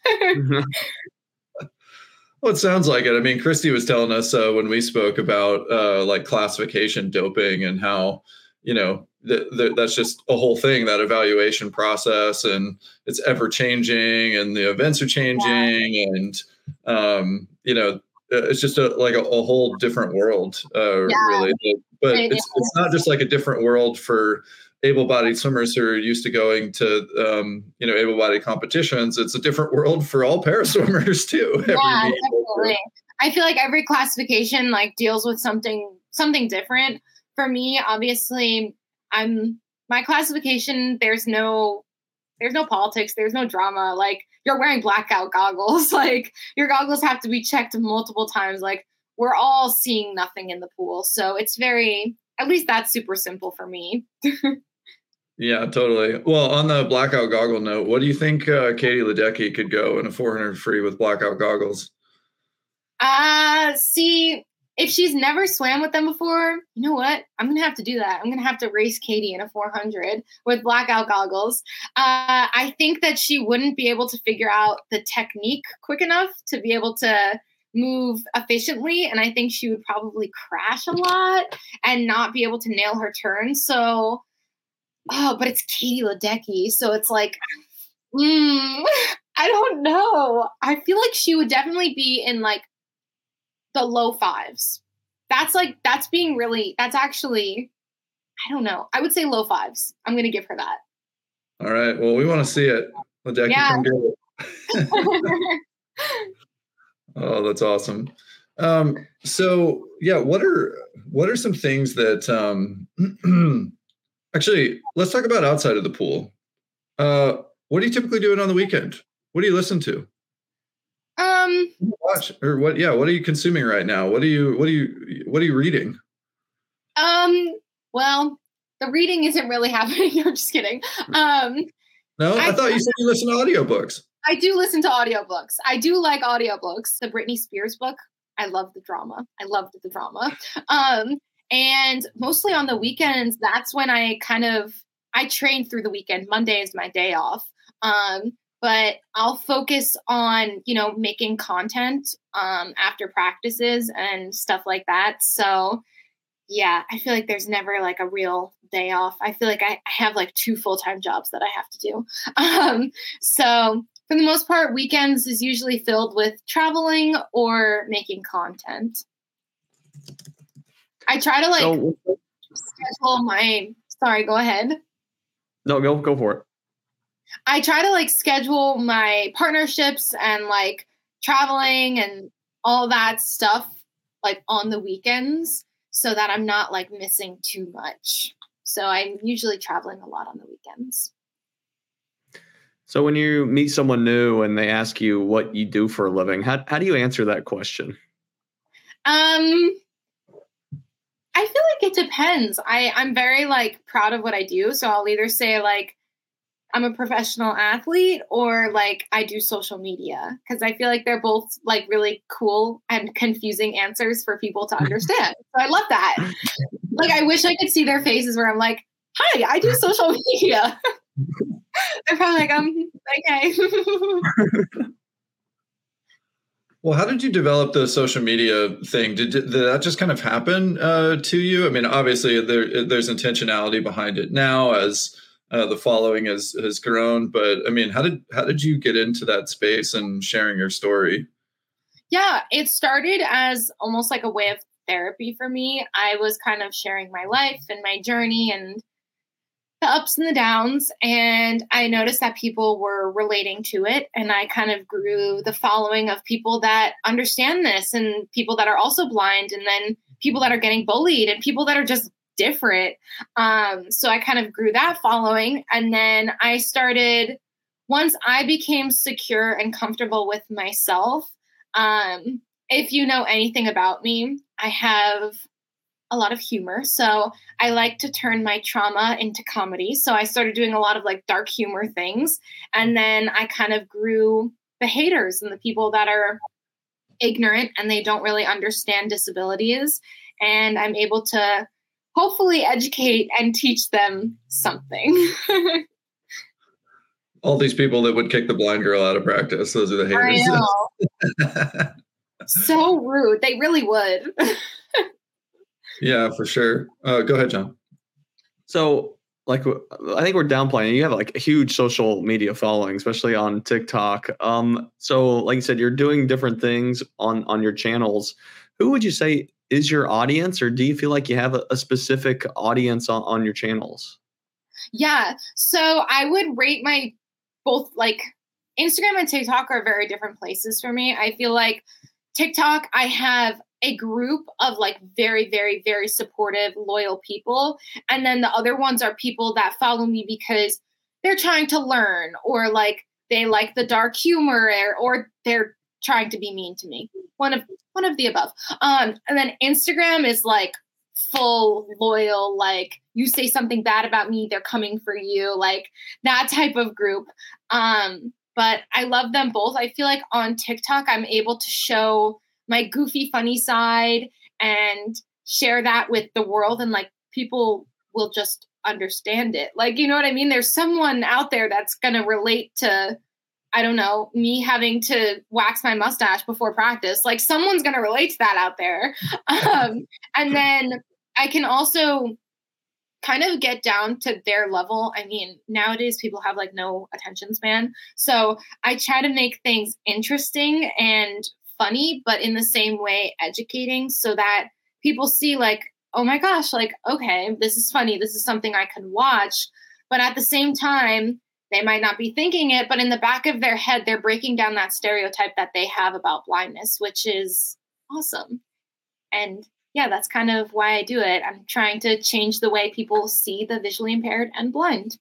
Well, it sounds like it. I mean, Christy was telling us when we spoke about like classification doping and how, that's just a whole thing, that evaluation process, and it's ever changing and the events are changing and, it's just a whole different world, really. But it's not just like a different world for able-bodied swimmers who are used to going to, able-bodied competitions. It's a different world for all para swimmers too. Yeah, definitely. I feel like every classification like deals with something different. For me, obviously, my classification. There's no politics. There's no drama. Like, you're wearing blackout goggles. Like, your goggles have to be checked multiple times. Like, we're all seeing nothing in the pool. So it's at least that's super simple for me. Yeah, totally. Well, on the blackout goggle note, what do you think Katie Ledecky could go in a 400 free with blackout goggles? See, if she's never swam with them before, you know what? I'm going to have to do that. I'm going to have to race Katie in a 400 with blackout goggles. I think that she wouldn't be able to figure out the technique quick enough to be able to move efficiently. And I think she would probably crash a lot and not be able to nail her turn. So, but it's Katie Ledecky. So it's like, I don't know. I feel like she would definitely be in like the low 5s. That's being really, that's actually, I don't know. I would say low 5s. I'm going to give her that. All right. Well, we want to see it. Well, Jackie, Yeah. come get it. Oh, that's awesome. So yeah, what are some things that actually, let's talk about outside of the pool. What are you typically doing on the weekend? What do you listen to? Watch or what? Yeah, what are you consuming right now? What are you reading? Well, the reading isn't really happening. I'm just kidding. No, I thought you said you listen to audiobooks. I do listen to audiobooks. I do like audiobooks. The Britney Spears book. I love the drama. I loved the drama. And mostly on the weekends, that's when I train through the weekend. Monday is my day off. But I'll focus on, making content after practices and stuff like that. So yeah, I feel like there's never like a real day off. I feel like I have like 2 full-time jobs that I have to do. So for the most part, weekends is usually filled with traveling or making content. I try to schedule sorry, go ahead. No, go for it. I try to schedule my partnerships and traveling and all that stuff on the weekends so that I'm not missing too much. So I'm usually traveling a lot on the weekends. So when you meet someone new and they ask you what you do for a living, how do you answer that question? I feel like it depends. I'm very proud of what I do. So I'll either say I'm a professional athlete or I do social media, because I feel like they're both really cool and confusing answers for people to understand. So I love that. I wish I could see their faces where I'm like, hi, I do social media. They're probably okay. Well, how did you develop the social media thing? Did that just kind of happen to you? I mean, obviously there's intentionality behind it now as the following has grown, but I mean, how did you get into that space and sharing your story? Yeah, it started as almost like a way of therapy for me. I was kind of sharing my life and my journey and the ups and the downs, and I noticed that people were relating to it, and I kind of grew the following of people that understand this, and people that are also blind, and then people that are getting bullied, and people that are just different. So I kind of grew that following, and then I started, once I became secure and comfortable with myself. If you know anything about me, I have a lot of humor. So I like to turn my trauma into comedy. So I started doing a lot of dark humor things. And then I kind of grew the haters and the people that are ignorant and they don't really understand disabilities. And I'm able to hopefully educate and teach them something. All these people that would kick the blind girl out of practice. Those are the haters. I know. So rude. They really would. Yeah, for sure. Go ahead, John. So, I think we're downplaying. You have a huge social media following, especially on TikTok. So, like you said, you're doing different things on your channels. Who would you say is your audience, or do you feel like you have a specific audience on your channels? Yeah. So I would rate both Instagram and TikTok are very different places for me. I feel like TikTok, I have a group of very, very, very supportive, loyal people. And then the other ones are people that follow me because they're trying to learn, or they like the dark humor, or they're trying to be mean to me. One of the above. And then Instagram is full loyal, you say something bad about me, they're coming for you, that type of group. But I love them both. I feel like on TikTok, I'm able to show my goofy, funny side and share that with the world, and people will just understand it. You know what I mean? There's someone out there that's going to relate to, I don't know, me having to wax my mustache before practice. Someone's going to relate to that out there. And then I can also kind of get down to their level. I mean, nowadays people have no attention span. So I try to make things interesting and funny, but in the same way educating, so that people see like, oh my gosh, like, okay, this is funny. This is something I could watch. But at the same time, they might not be thinking it, but in the back of their head, they're breaking down that stereotype that they have about blindness, which is awesome. And yeah, that's kind of why I do it. I'm trying to change the way people see the visually impaired and blind.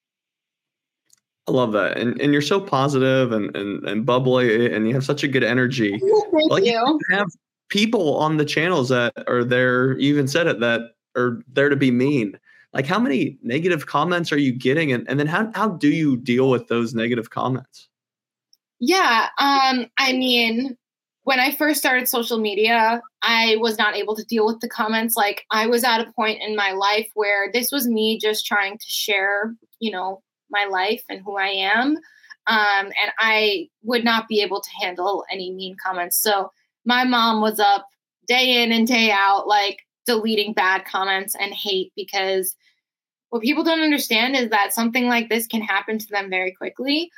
I love that. And you're so positive and bubbly, and you have such a good energy. Thank Like you. you have people on the channels that are there, you even said it, that are there to be mean. Like, how many negative comments are you getting? And then how do you deal with those negative comments? Yeah. I mean, when I first started social media, I was not able to deal with the comments. Like, I was at a point in my life where this was me just trying to share, my life and who I am. And I would not be able to handle any mean comments. So my mom was up day in and day out, like deleting bad comments and hate, because what people don't understand is that something like this can happen to them very quickly.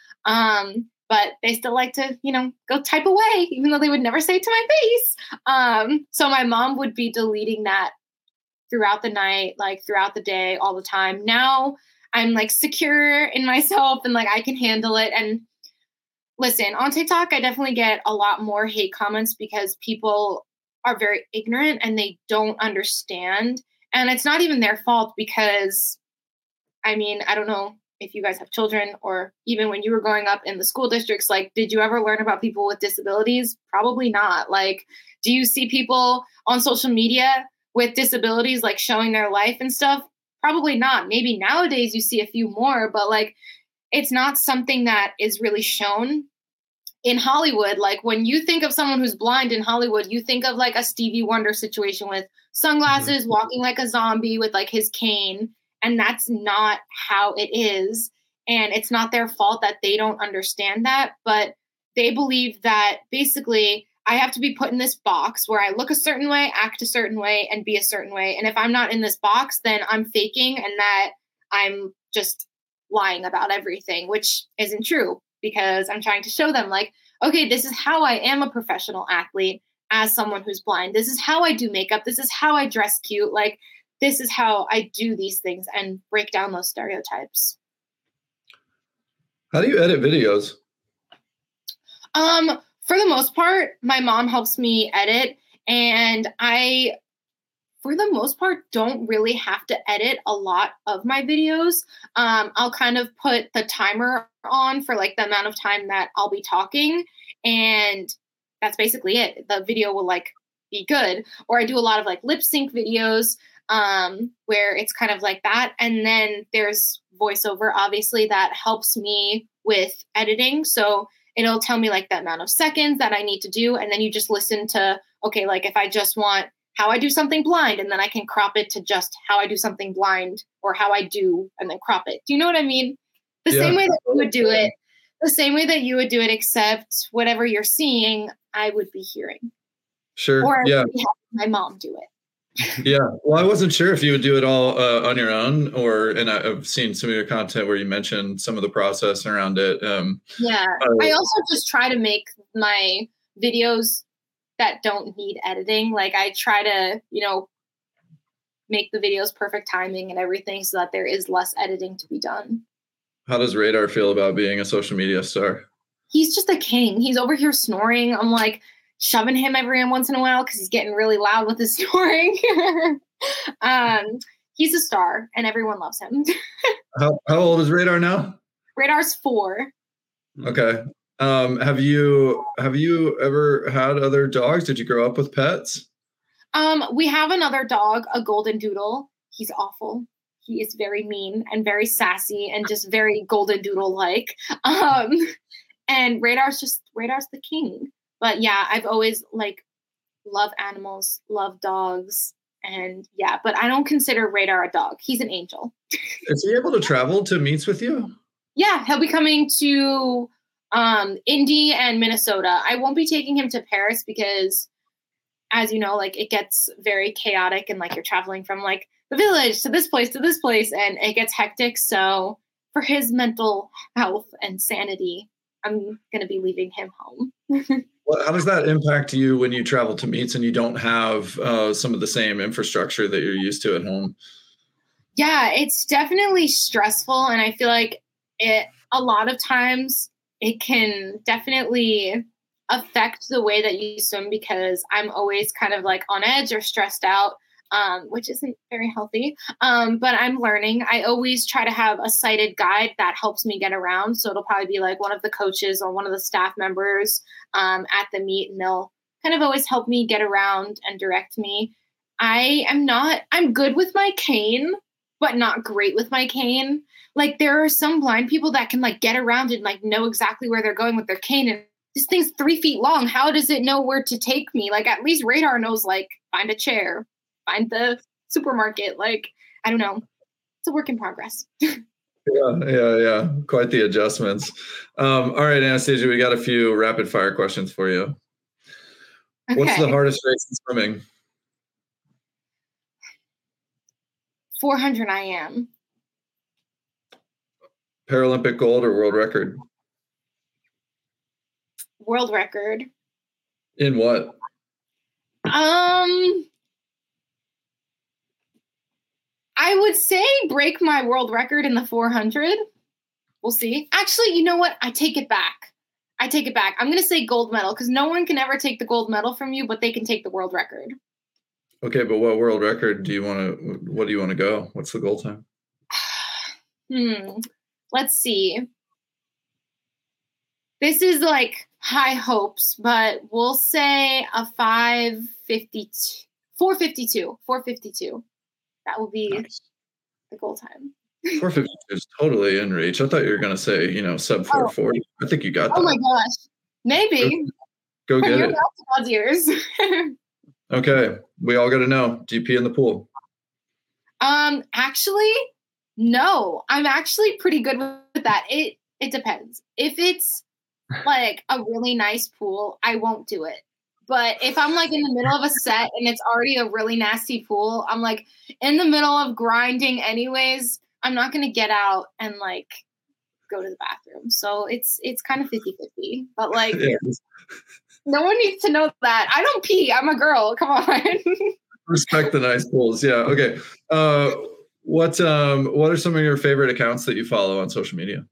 But they still like to, go type away, even though they would never say it to my face. So my mom would be deleting that throughout the night, like throughout the day, all the time. Now I'm like secure in myself and like I can handle it. And listen, on TikTok, I definitely get a lot more hate comments because people are very ignorant and they don't understand. And it's not even their fault because, I mean, I don't know if you guys have children or even when you were growing up in the school districts, like, did you ever learn about people with disabilities? Probably not. Like, do you see people on social media with disabilities, like showing their life and stuff? Probably not. Maybe nowadays you see a few more, but like, it's not something that is really shown in Hollywood. Like, when you think of someone who's blind in Hollywood, you think of like a Stevie Wonder situation with sunglasses, walking like a zombie with like his cane. And that's not how it is. And it's not their fault that they don't understand that, but they believe that basically I have to be put in this box where I look a certain way, act a certain way, and be a certain way. And if I'm not in this box, then I'm faking and that I'm just lying about everything, which isn't true, because I'm trying to show them like, okay, this is how I am a professional athlete as someone who's blind. This is how I do makeup. This is how I dress cute. Like, this is how I do these things and break down those stereotypes. How do you edit videos? For the most part, my mom helps me edit, and I, for the most part, don't really have to edit a lot of my videos. I'll kind of put the timer on for like the amount of time that I'll be talking, and that's basically it. The video will like be good. Or I do a lot of like lip sync videos, where it's kind of like that. And then there's voiceover, obviously, that helps me with editing. So it'll tell me like the amount of seconds that I need to do. And then you just listen to, okay, like if I just want how I do something blind, and then I can crop it to just how I do something blind, or how I do, and then crop it. Do you know what I mean? The same way that you would do it, the same way that you would do it, except whatever you're seeing, I would be hearing. Sure. Or I yeah. would be having my mom do it. Yeah. Well, I wasn't sure if you would do it all on your own, and I've seen some of your content where you mentioned some of the process around it. Yeah. I also just try to make my videos that don't need editing. Like, I try to, make the videos perfect timing and everything so that there is less editing to be done. How does Radar feel about being a social media star? He's just a king. He's over here snoring. I'm like shoving him every once in a while because he's getting really loud with his snoring. He's a star and everyone loves him. How old is Radar now? Radar's 4. Okay. Have you ever had other dogs? Did you grow up with pets? We have another dog, a golden doodle. He's awful. He is very mean and very sassy and just very golden doodle like. And Radar's the king. But yeah, I've always loved animals, loved dogs. And yeah, but I don't consider Radar a dog. He's an angel. Is he able to travel to meets with you? Yeah, he'll be coming to Indy and Minnesota. I won't be taking him to Paris because, as you know, it gets very chaotic and you're traveling from the village to this place, and it gets hectic. So for his mental health and sanity, I'm going to be leaving him home. How does that impact you when you travel to meets and you don't have some of the same infrastructure that you're used to at home? Yeah, it's definitely stressful. And I feel like a lot of times it can definitely affect the way that you swim because I'm always kind of like on edge or stressed out, which isn't very healthy. But I'm learning. I always try to have a sighted guide that helps me get around. So it'll probably be like one of the coaches or one of the staff members at the meet, and they'll kind of always help me get around and direct me. I'm good with my cane, but not great with my cane. Like there are some blind people that can like get around and like know exactly where they're going with their cane. And this thing's 3 feet long. How does it know where to take me? Like at least radar knows like find a chair, find the supermarket. Like, I don't know. It's a work in progress. Yeah. Quite the adjustments. All right, Anastasia, we got a few rapid fire questions for you. Okay. What's the hardest race in swimming? 400 IM. Paralympic gold or world record? World record. In what? I would say break my world record in the 400. We'll see. Actually, you know what? I take it back. I'm going to say gold medal because no one can ever take the gold medal from you, but they can take the world record. Okay, but what world record what do you want to go? What's the goal time? Let's see. This is like high hopes, but we'll say a 452. That will be nice. The goal time. 452 is totally in reach. I thought you were going to say, sub 440. I think you got that. Oh my gosh. Maybe. Go get it. Years. Okay. We all got to know. Do you pee in the pool? Actually, no. I'm actually pretty good with that. It depends. If it's like a really nice pool, I won't do it. But if I'm like in the middle of a set and it's already a really nasty pool, I'm like in the middle of grinding anyways, I'm not going to get out and like go to the bathroom. So it's kind of 50-50. But like no one needs to know that. I don't pee. I'm a girl. Come on. Respect the nice pools. Yeah. Okay. What are some of your favorite accounts that you follow on social media?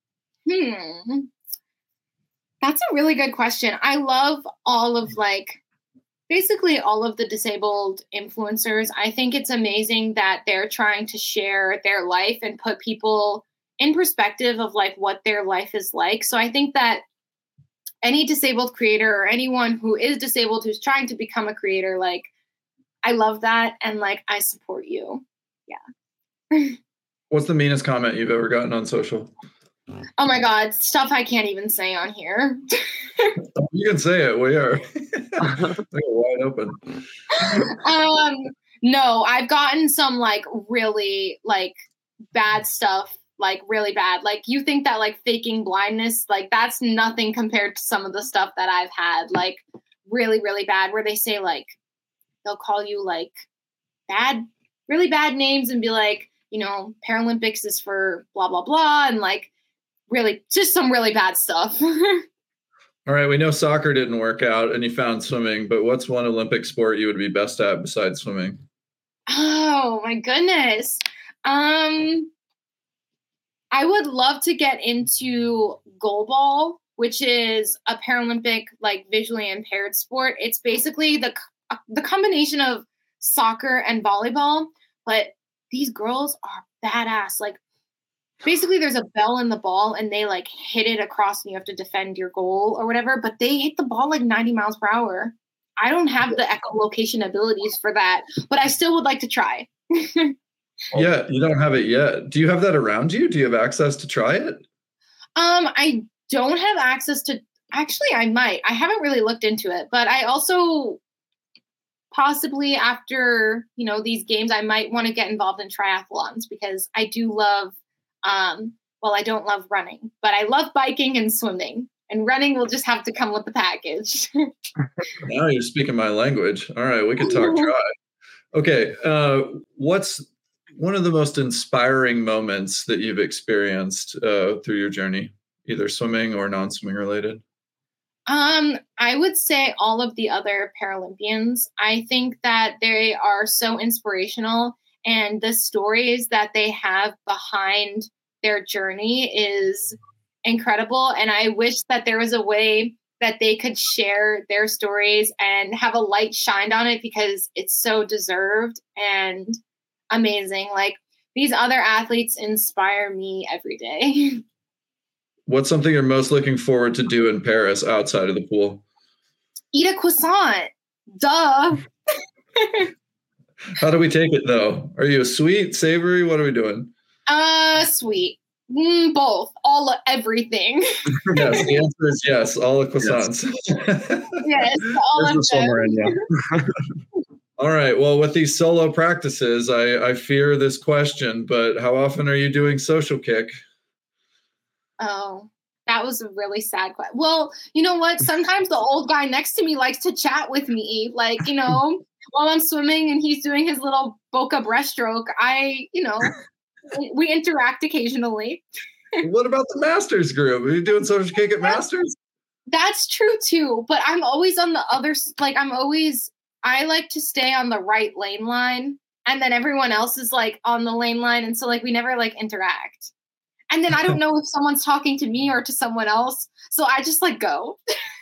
That's a really good question. I love all of basically all of the disabled influencers. I think it's amazing that they're trying to share their life and put people in perspective of like what their life is like. So I think that any disabled creator or anyone who is disabled who's trying to become a creator, like I love that. And like, I support you. Yeah. What's the meanest comment you've ever gotten on social? Oh my God, stuff I can't even say on here. You can say it. We are wide open. No, I've gotten some like really like bad stuff, like really bad. Like you think that like faking blindness, like that's nothing compared to some of the stuff that I've had, like really, really bad, where they say like, they'll call you like really bad names and be like, Paralympics is for blah, blah, blah. And like, really just some really bad stuff. All right. We know soccer didn't work out and you found swimming, but what's one Olympic sport you would be best at besides swimming? Oh my goodness. I would love to get into goalball, which is a Paralympic, like visually impaired sport. It's basically the combination of soccer and volleyball, but these girls are badass. Like, basically, there's a bell in the ball and they like hit it across and you have to defend your goal or whatever, but they hit the ball like 90 miles per hour. I don't have the echolocation abilities for that, but I still would like to try. Yeah, you don't have it yet. Do you have that around you? Do you have access to try it? I don't have access to, actually I might. I haven't really looked into it, but I also possibly after, these games, I might want to get involved in triathlons because I do love I don't love running, but I love biking and swimming, and running will just have to come with the package. Now you're speaking my language. All right, we could talk try. Okay, what's one of the most inspiring moments that you've experienced through your journey, either swimming or non-swimming related? I would say all of the other Paralympians. I think that they are so inspirational, and the stories that they have behind their journey is incredible. And I wish that there was a way that they could share their stories and have a light shined on it, because it's so deserved and amazing. Like, these other athletes inspire me every day. What's something you're most looking forward to do in Paris outside of the pool? Eat a croissant. Duh. How do we take it though? Are you a sweet, savory? What are we doing? Sweet. Both. Everything. Yes, the answer is yes. All the croissants. Yes, all of them. All right. Well, with these solo practices, I fear this question, but how often are you doing social kick? Oh, that was a really sad question. Well, you know what? Sometimes the old guy next to me likes to chat with me. Like, while I'm swimming and he's doing his little Boca breaststroke, we interact occasionally. What about the Masters group? Are you doing social kick at Masters? That's true too. But I'm always on the other, I like to stay on the right lane line, and then everyone else is like on the lane line. And so we never interact. And then I don't know if someone's talking to me or to someone else. So I just go.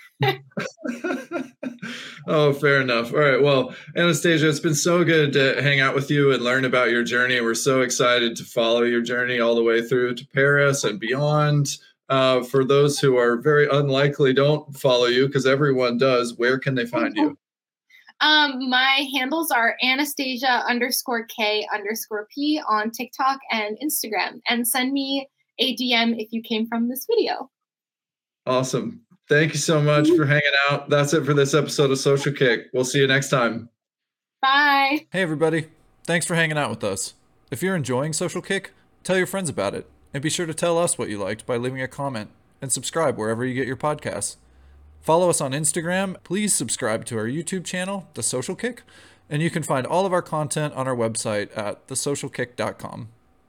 Oh, fair enough. All right. Well, Anastasia, it's been so good to hang out with you and learn about your journey. We're so excited to follow your journey all the way through to Paris and beyond. For those who are very unlikely don't follow you, because everyone does, where can they find you? My handles are Anastasia_K_P on TikTok and Instagram, and send me a DM if you came from this video. Awesome. Thank you so much for hanging out. That's it for this episode of Social Kick. We'll see you next time. Bye. Hey, everybody. Thanks for hanging out with us. If you're enjoying Social Kick, tell your friends about it. And be sure to tell us what you liked by leaving a comment, and subscribe wherever you get your podcasts. Follow us on Instagram. Please subscribe to our YouTube channel, The Social Kick. And you can find all of our content on our website at thesocialkick.com.